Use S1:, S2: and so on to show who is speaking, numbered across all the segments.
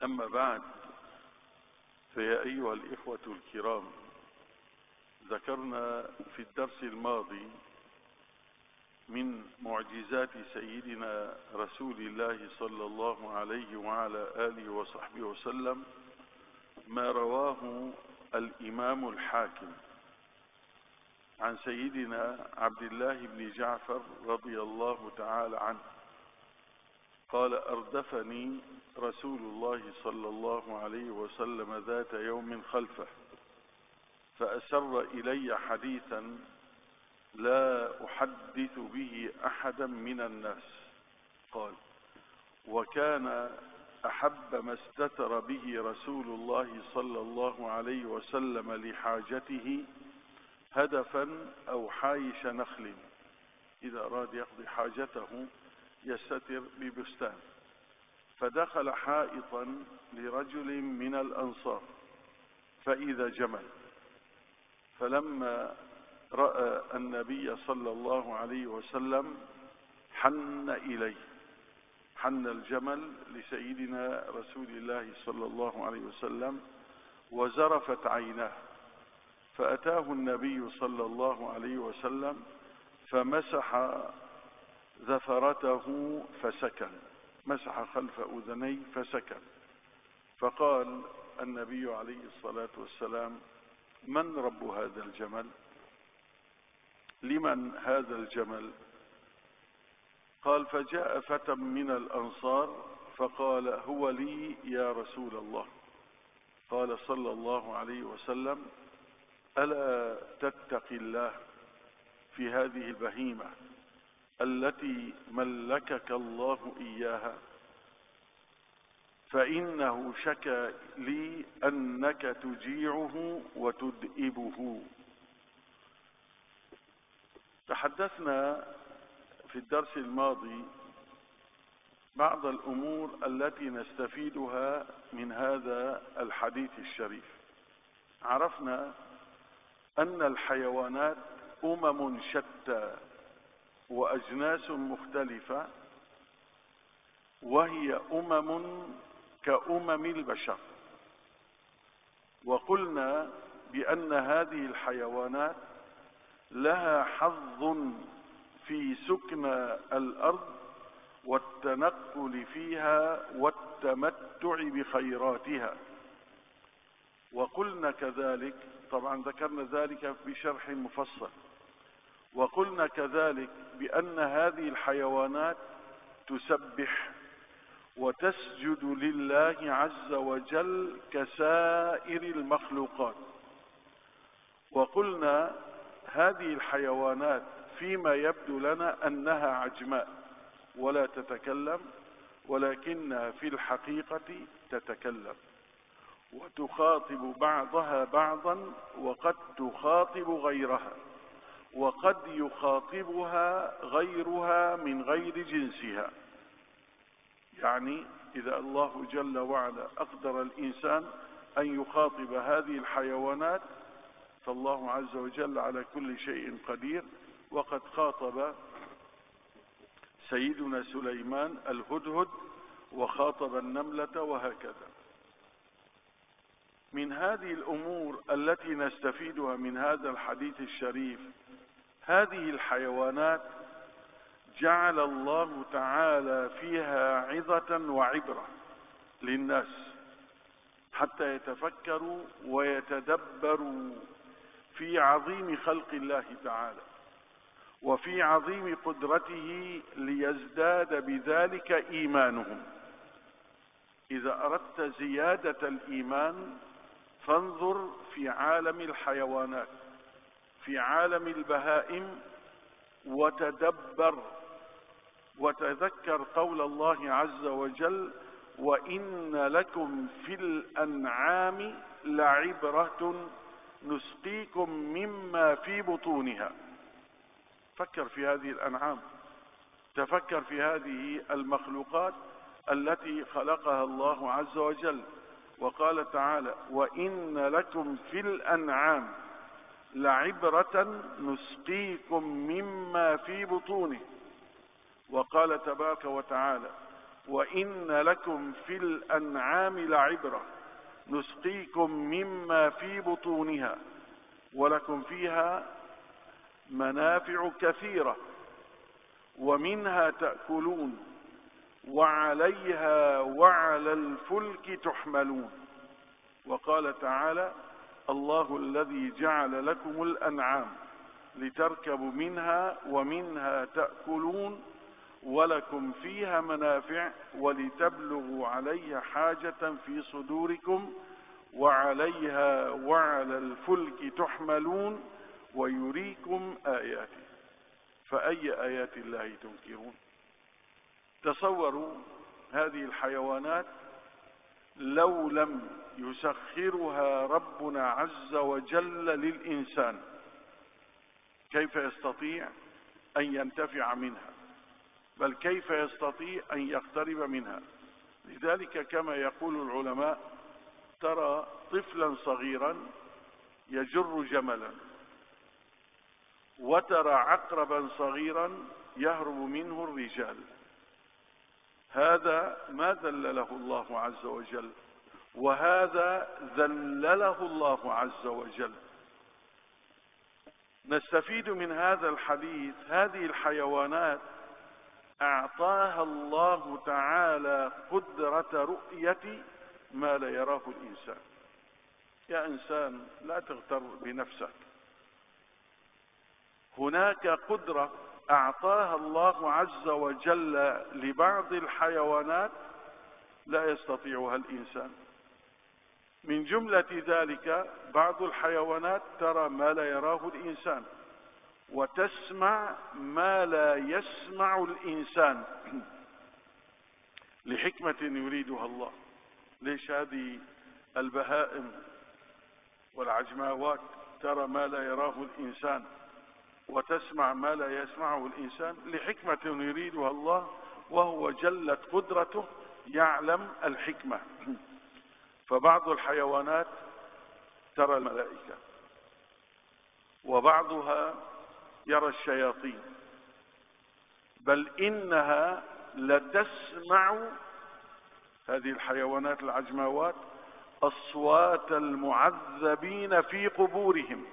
S1: أما بعد، فيا أيها الإخوة الكرام، ذكرنا في الدرس الماضي من معجزات سيدنا رسول الله صلى الله عليه وعلى آله وصحبه وسلم ما رواه الإمام الحاكم عن سيدنا عبد الله بن جعفر رضي الله تعالى عنه قال: أردفني رسول الله صلى الله عليه وسلم ذات يوم خلفه، فأسر إلي حديثا لا أحدث به أحدا من الناس. قال: وكان أحب ما استتر به رسول الله صلى الله عليه وسلم لحاجته هدفا أو حايش نخل، إذا أراد يقضي حاجته يستتر ببستان، فدخل حائطا لرجل من الأنصار فإذا جمل، فلما رأى النبي صلى الله عليه وسلم حن إليه، حن الجمل لسيدنا رسول الله صلى الله عليه وسلم وزرفت عيناه، فأتاه النبي صلى الله عليه وسلم فمسح ذفرته فسكن، مسح خلف أذنيه فسكن، فقال النبي عليه الصلاة والسلام: من رب هذا الجمل؟ لمن هذا الجمل؟ قال: فجاء فتى من الأنصار فقال: هو لي يا رسول الله. قال صلى الله عليه وسلم: ألا تتقي الله في هذه البهيمة التي ملكك الله إياها؟ فإنه شكى لي أنك تجيعه وتدئبه. تحدثنا في الدرس الماضي بعض الأمور التي نستفيدها من هذا الحديث الشريف. عرفنا أن الحيوانات أمم شتى وأجناس مختلفة، وهي أمم كأمم البشر، وقلنا بأن هذه الحيوانات لها حظ في سكن الأرض والتنقل فيها والتمتع بخيراتها. وقلنا كذلك، طبعا ذكرنا ذلك بشرح مفصل، وقلنا كذلك بأن هذه الحيوانات تسبح وتسجد لله عز وجل كسائر المخلوقات. وقلنا هذه الحيوانات فيما يبدو لنا أنها عجماء ولا تتكلم، ولكنها في الحقيقة تتكلم وتخاطب بعضها بعضا، وقد تخاطب غيرها، وقد يخاطبها غيرها من غير جنسها. يعني إذا الله جل وعلا أقدر الإنسان أن يخاطب هذه الحيوانات، فالله عز وجل على كل شيء قدير، وقد خاطب سيدنا سليمان الهدهد وخاطب النملة وهكذا. من هذه الأمور التي نستفيدها من هذا الحديث الشريف، هذه الحيوانات جعل الله تعالى فيها عظة وعبرة للناس حتى يتفكروا ويتدبروا في عظيم خلق الله تعالى وفي عظيم قدرته، ليزداد بذلك إيمانهم. إذا أردت زيادة الإيمان فانظر في عالم الحيوانات، في عالم البهائم، وتدبر وتذكر قول الله عز وجل: وإن لكم في الأنعام لعبرة نسقيكم مما في بطونها. فكر في هذه الأنعام، تفكر في هذه المخلوقات التي خلقها الله عز وجل. وقال تعالى: وإن لكم في الأنعام لعبرة نسقيكم مما في بطونه. وقال تبارك وتعالى: وإن لكم في الأنعام لعبرة نسقيكم مما في بطونها ولكم فيها منافع كثيرة ومنها تأكلون وعليها وعلى الفلك تحملون. وقال تعالى: الله الذي جعل لكم الأنعام لتركبوا منها ومنها تأكلون ولكم فيها منافع ولتبلغوا عليها حاجة في صدوركم وعليها وعلى الفلك تحملون ويريكم آياته فأي آيات الله تنكرون. تصوروا هذه الحيوانات لو لم يسخرها ربنا عز وجل للإنسان كيف يستطيع أن ينتفع منها، بل كيف يستطيع أن يقترب منها. لذلك كما يقول العلماء: ترى طفلا صغيرا يجر جملا، وترى عقربا صغيرا يهرب منه الرجال. هذا ما ذلله الله عز وجل، وهذا ذلله الله عز وجل. نستفيد من هذا الحديث هذه الحيوانات أعطاها الله تعالى قدرة رؤية ما لا يراه الإنسان. يا إنسان لا تغتر بنفسك، هناك قدرة أعطاها الله عز وجل لبعض الحيوانات لا يستطيعها الإنسان. من جملة ذلك بعض الحيوانات ترى ما لا يراه الإنسان، وتسمع ما لا يسمع الإنسان لحكمة يريدها الله. ليش هذه البهائم والعجماوات ترى ما لا يراه الإنسان وتسمع ما لا يسمعه الإنسان؟ لحكمة يريدها الله، وهو جلت قدرته يعلم الحكمة. فبعض الحيوانات ترى الملائكة، وبعضها يرى الشياطين، بل إنها لتسمع هذه الحيوانات العجماوات أصوات المعذبين في قبورهم.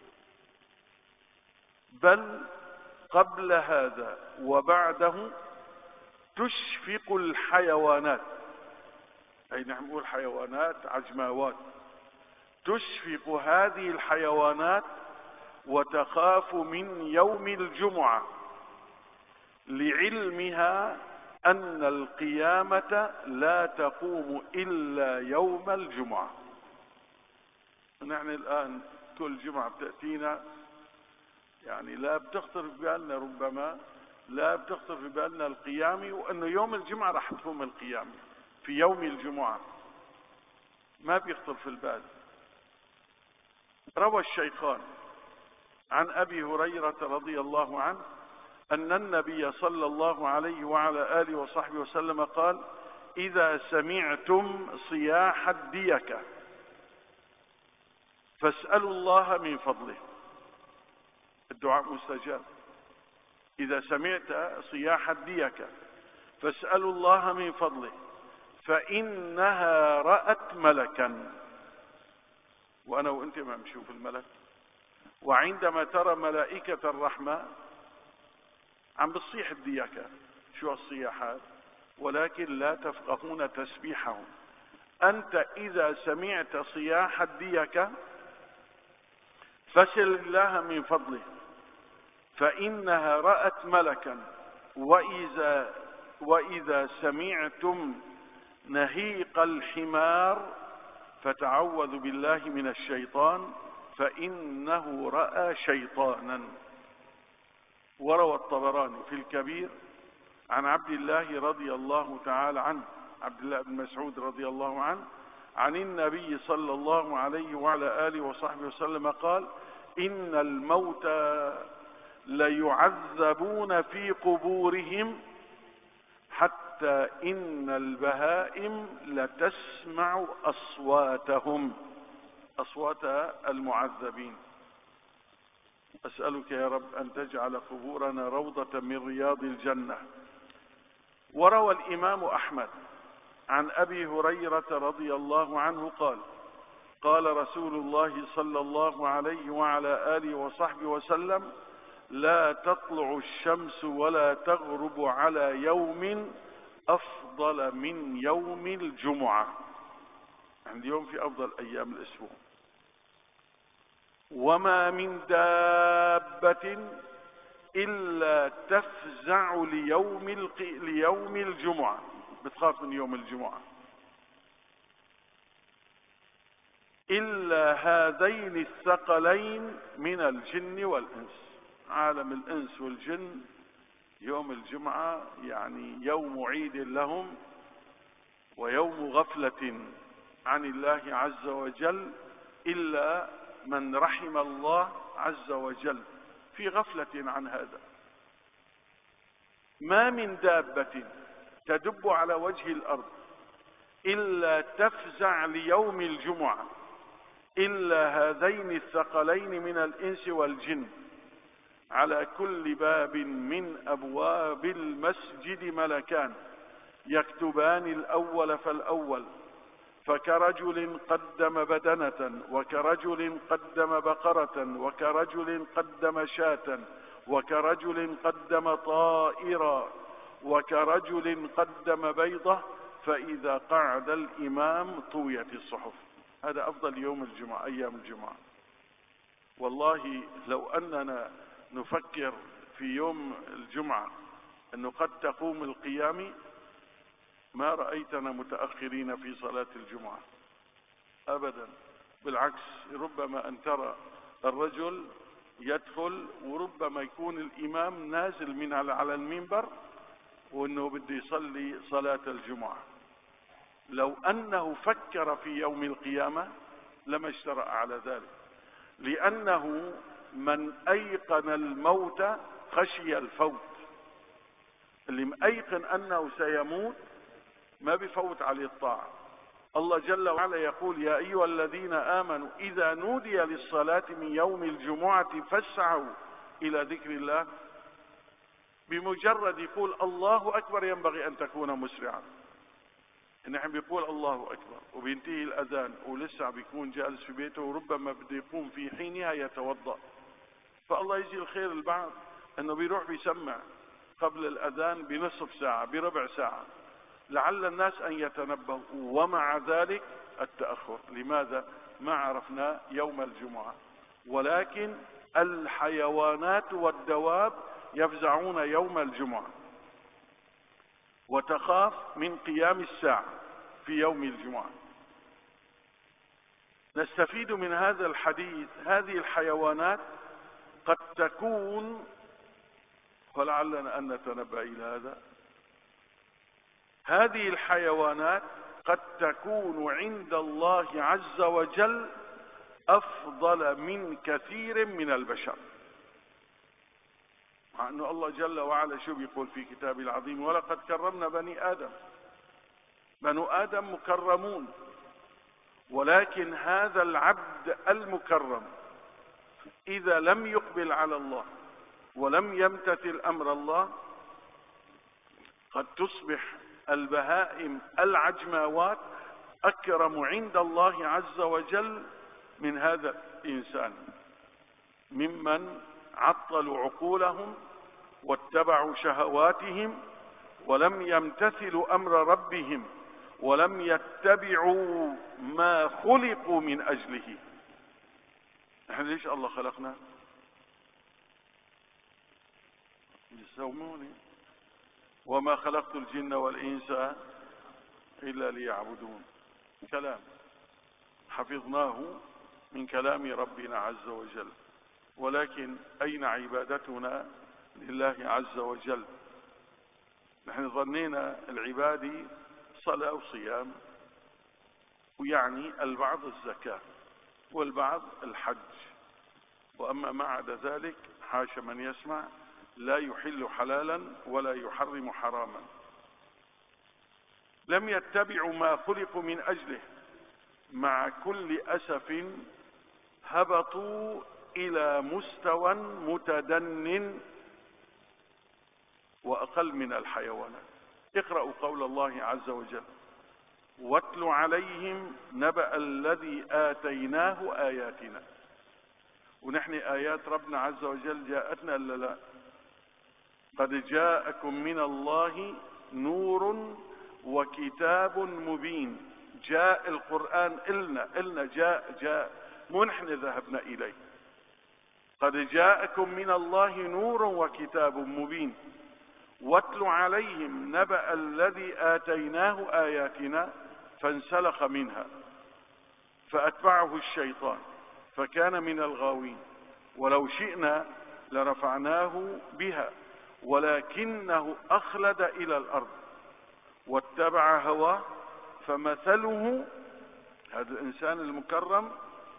S1: بل قبل هذا وبعده تشفق الحيوانات، أي نقول حيوانات عجماوات، تشفق هذه الحيوانات وتخاف من يوم الجمعة لعلمها أن القيامة لا تقوم إلا يوم الجمعة. نحن الآن كل جمعة بتأتينا، يعني لا بتخطر في بالنا، ربما لا بتخطر في بالنا القيامة، وأنه يوم الجمعة راح تقوم القيامة في يوم الجمعة، ما بيخطر في البال. روى الشيخان عن أبي هريرة رضي الله عنه أن النبي صلى الله عليه وعلى آله وصحبه وسلم قال: إذا سمعتم صياح الديكة فاسألوا الله من فضله. الدعاء مستجاب. إذا سمعت صياح الديكة فاسألوا الله من فضله فإنها رأت ملكا. وأنا وأنت ما بنشوف الملك، وعندما ترى ملائكة الرحمة عم بتصيح الديكة، شو الصياحات، ولكن لا تفقهون تسبيحهم. أنت إذا سمعت صياح الديكة فاسأل الله من فضله فإنها رأت ملكا. وإذا سمعتم نهيق الحمار فتعوذوا بالله من الشيطان فإنه رأى شيطانا. وروى الطبراني في الكبير عن عبد الله رضي الله تعالى عنه، عبد الله بن مسعود رضي الله عنه، عن النبي صلى الله عليه وعلى آله وصحبه وسلم قال: إن الموتى ليعذبون في قبورهم حتى إن البهائم لتسمع أصواتهم، أصوات المعذبين. أسألك يا رب أن تجعل قبورنا روضة من رياض الجنة، وروى الإمام أحمد عن أبي هريرة رضي الله عنه قال: قال رسول الله صلى الله عليه وعلى آله وصحبه وسلم: لا تطلع الشمس ولا تغرب على يوم أفضل من يوم الجمعة. عندي يوم في أفضل أيام الأسبوع. وما من دابة إلا تفزع ليوم الجمعة، بتخاف من يوم الجمعة، إلا هذين الثقلين من الجن والإنس. عالم الإنس والجن يوم الجمعة يعني يوم عيد لهم ويوم غفلة عن الله عز وجل، إلا من رحم الله عز وجل في غفلة عن هذا. ما من دابة تدب على وجه الأرض إلا تفزع ليوم الجمعة، إلا هذين الثقلين من الإنس والجن. على كل باب من أبواب المسجد ملكان يكتبان الأول فالأول، فكرجل قدم بدنة، وكرجل قدم بقرة، وكرجل قدم شاة، وكرجل قدم طائرا، وكرجل قدم بيضة، فإذا قعد الإمام طويت الصحف. هذا أفضل يوم الجمعة، أيام الجمعة. والله لو أننا نفكر في يوم الجمعة أنه قد تقوم القيام، ما رأيتنا متأخرين في صلاة الجمعة أبدا. بالعكس، ربما أن ترى الرجل يدخل وربما يكون الإمام نازل من على المنبر وأنه بده يصلي صلاة الجمعة. لو أنه فكر في يوم القيامة لما اجترأ على ذلك، لأنه من أيقن الموت خشي الفوت. اللي مأيقن أنه سيموت ما بفوت عليه الطاعة. الله جل وعلا يقول: يا أيها الذين آمنوا إذا نودي للصلاة من يوم الجمعة فاسعوا إلى ذكر الله. بمجرد يقول الله أكبر ينبغي أن تكون مسرعا. نحن بيقول الله أكبر وبينتهي الأذان ولسه بيكون جالس في بيته وربما بده يقوم في حينها يتوضأ. فالله يجزي الخير البعض أنه بيروح بيسمع قبل الأذان بنصف ساعة بربع ساعة لعل الناس أن يتنبهوا، ومع ذلك التأخر. لماذا؟ ما عرفنا يوم الجمعة. ولكن الحيوانات والدواب يفزعون يوم الجمعة وتخاف من قيام الساعة في يوم الجمعة. نستفيد من هذا الحديث هذه الحيوانات قد تكون، ولعلنا أن نتنبه إلى هذا، هذه الحيوانات قد تكون عند الله عز وجل أفضل من كثير من البشر. مع أنه الله جل وعلا شو بيقول في كتابه العظيم: ولقد كرمنا بني آدم. بنو آدم مكرمون، ولكن هذا العبد المكرم إذا لم يقبل على الله ولم يمتثل أمر الله قد تصبح البهائم العجماوات أكرم عند الله عز وجل من هذا الإنسان، ممن عطلوا عقولهم واتبعوا شهواتهم ولم يمتثلوا أمر ربهم ولم يتبعوا ما خلقوا من أجله. نحن ليش الله خلقنا؟ يسوموني وما خلقت الجن والإنس إلا ليعبدون. كلام حفظناه من كلام ربنا عز وجل، ولكن أين عبادتنا لله عز وجل؟ نحن ظنينا العبادة صلاة وصيام، ويعني البعض الزكاة والبعض الحج، وأما ما عدا ذلك حاشا من يسمع لا يحل حلالا ولا يحرم حراما. لم يتبعوا ما خلقوا من أجله، مع كل أسف هبطوا إلى مستوى متدن وأقل من الحيوانات. اقرأوا قول الله عز وجل: واتل عليهم نبأ الذي آتيناه آياتنا. ونحن آيات ربنا عز وجل جاءتنا إلا لا؟ قد جاءكم من الله نور وكتاب مبين. جاء القرآن إلنا جاء مو نحن ذهبنا إليه. قد جاءكم من الله نور وكتاب مبين. واتل عليهم نبأ الذي آتيناه آياتنا فانسلخ منها فأتبعه الشيطان فكان من الغاوين. ولو شئنا لرفعناه بها ولكنه أخلد إلى الأرض واتبع هواه فمثله، هذا الإنسان المكرم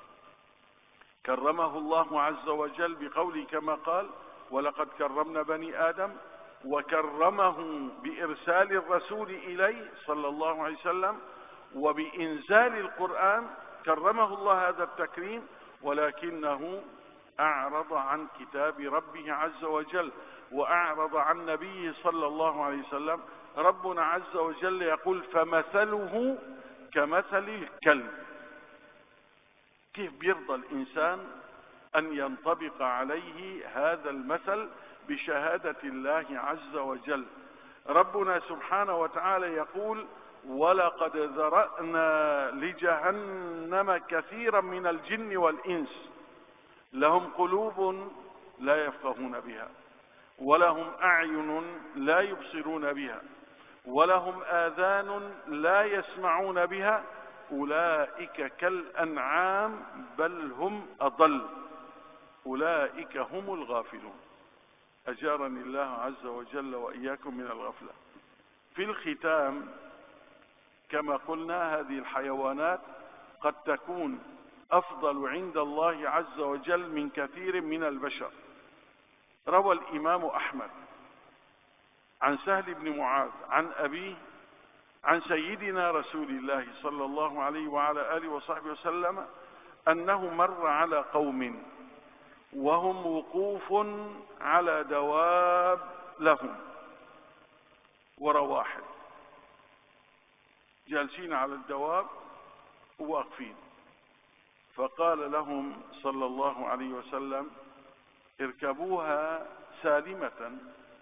S1: كرمه الله عز وجل بقوله كما قال: ولقد كرمنا بني آدم، وكرمه بإرسال الرسول إليه صلى الله عليه وسلم وبإنزال القرآن. كرمه الله هذا التكريم، ولكنه أعرض عن كتاب ربه عز وجل وأعرض عن نبيه صلى الله عليه وسلم. ربنا عز وجل يقول: فمثله كمثل الكلب. كيف بيرضى الإنسان أن ينطبق عليه هذا المثل بشهادة الله عز وجل؟ ربنا سبحانه وتعالى يقول: ولقد ذرأنا لجهنم كثيرا من الجن والإنس لهم قلوب لا يفقهون بها ولهم أعين لا يبصرون بها ولهم آذان لا يسمعون بها أولئك كالأنعام بل هم أضل أولئك هم الغافلون. أجارني الله عز وجل وإياكم من الغفلة. في الختام كما قلنا هذه الحيوانات قد تكون أفضل عند الله عز وجل من كثير من البشر. روى الإمام أحمد عن سهل بن معاذ عن أبيه عن سيدنا رسول الله صلى الله عليه وعلى آله وصحبه وسلم أنه مر على قوم وهم وقوف على دواب لهم ورواحل، جالسين على الدواب وواقفين. فقال لهم صلى الله عليه وسلم: اركبوها سالمة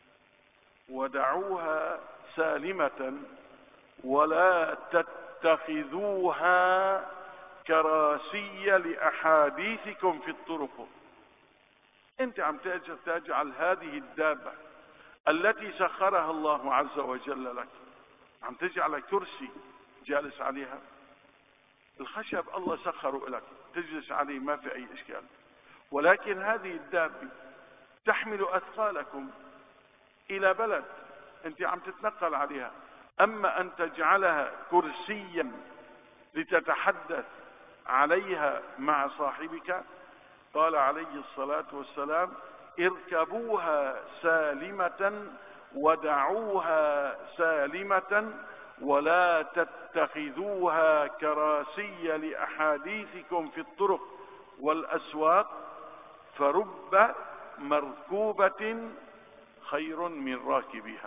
S1: ودعوها سالمة ولا تتخذوها كراسي لأحاديثكم في الطرق. انت عم تجعل هذه الدابة التي سخرها الله عز وجل لك، عم تجعل كرسي جالس عليها. الخشب الله سخره لك تجلس عليه ما في أي إشكال، ولكن هذه الدابة تحمل أثقالكم إلى بلد أنت عم تتنقل عليها. أما أن تجعلها كرسيا لتتحدث عليها مع صاحبك، قال عليه الصلاة والسلام: اركبوها سالمة ودعوها سالمة ولا تتخذوها كراسي لأحاديثكم في الطرق والأسواق فرب مركوبة خير من راكبها.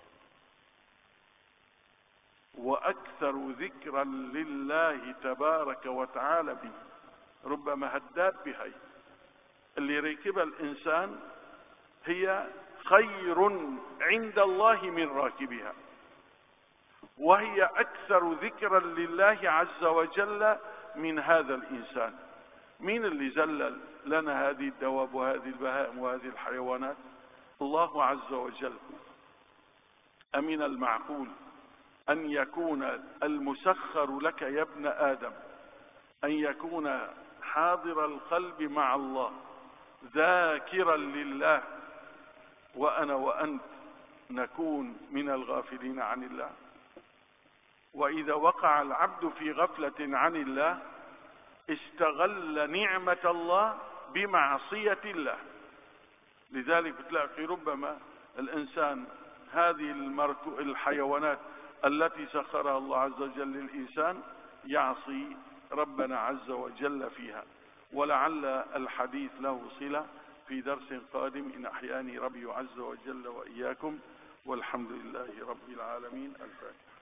S1: وأكثر ذكرا لله تبارك وتعالى به. ربما هالدابة هي اللي ركبها الإنسان هي خير عند الله من راكبها، وهي أكثر ذكرا لله عز وجل من هذا الإنسان. مين اللي زلل لنا هذه الدواب وهذه البهائم وهذه الحيوانات؟ الله عز وجل. أمن المعقول أن يكون المسخر لك يا ابن آدم أن يكون حاضر القلب مع الله ذاكرا لله، وأنا وأنت نكون من الغافلين عن الله؟ وإذا وقع العبد في غفلة عن الله استغل نعمة الله بمعصية الله. لذلك بتلاقي ربما الإنسان هذه الحيوانات التي سخرها الله عز وجل للإنسان يعصي ربنا عز وجل فيها. ولعل الحديث له صلة في درس قادم إن أحياني ربي عز وجل وإياكم. والحمد لله رب العالمين. الفاتحة.